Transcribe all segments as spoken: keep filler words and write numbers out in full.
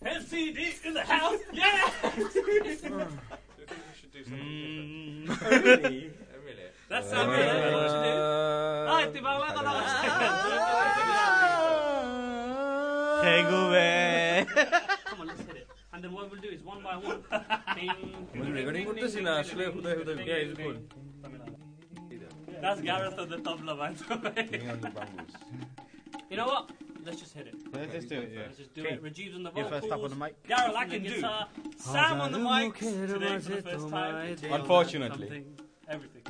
M C D in the house. Yeah. Do you think we should do something different? Oh, really? Oh, really? That sounds good. What should do? Ah, ti va la la. Come on, let's hit it. And then what we'll do is one by one. Recording করতেছি না আসলে হুদাই হুদাই Yeah, it's good. That's Gareth on the tabla, by the way. You know what? Let's just hit it. Let's just do it, yeah. Let's just do it. Rajiv's on the You vocals. first up on the mic. Gareth on the guitar. Sam on the mic. Today for the first time. Unfortunately. Everything.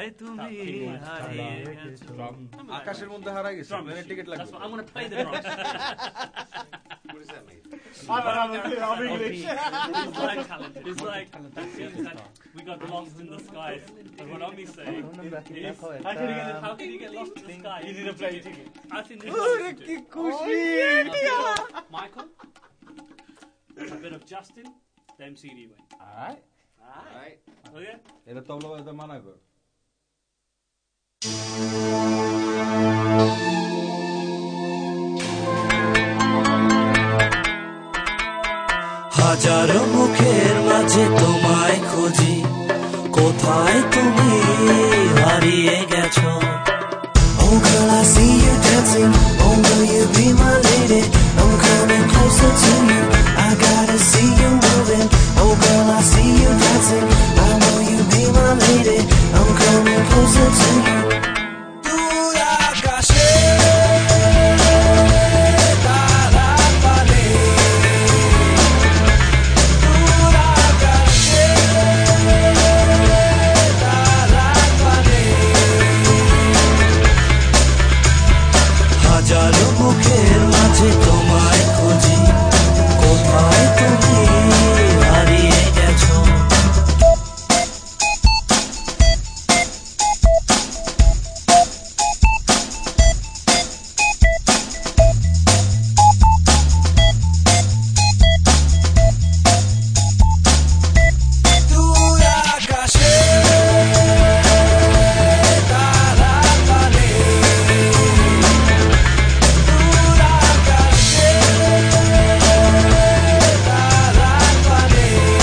আকাশের মধ্যে হারাই গেছে প্লেনের ticket That's লাগবে what I'm going to play the drums. What does that mean? I don't have a clue. I'm English. It's like, it's like we got lost in the skies. And what I'm saying is, how can you get, how can you get lost in the sky? You need to play a ticket. I think this is কি খুশি Michael, a bit of Justin, the M C D way. Alright. Right. Okay? এটা তবলা বাজাতে মানা কর হাজারো মুখের মাঝে তোমায় খুঁজি কোথায় তুমি হারিয়ে গেছো Oh girl, I see you dancing. Oh, will you be my lady? I'm coming closer to you. I gotta see you moving. Oh girl, I see you dancing. I know you be my lady. I'm coming closer to you. দূর আকাশে তারা পানে দূর আকাশে তারা পানে হাজারো মুখের মাঝে তোমায় খুঁজি কোথায় তুমি হারিয়ে গেছো দূর আকাশে তারা পানে দূর আকাশে তারা পানে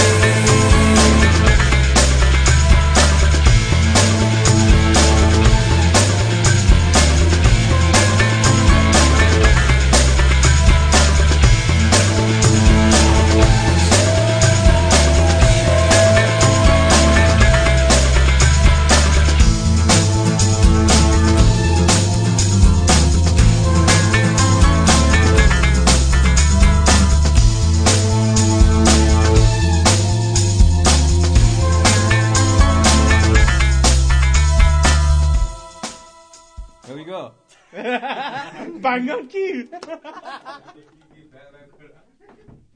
Here we go Bang on cue.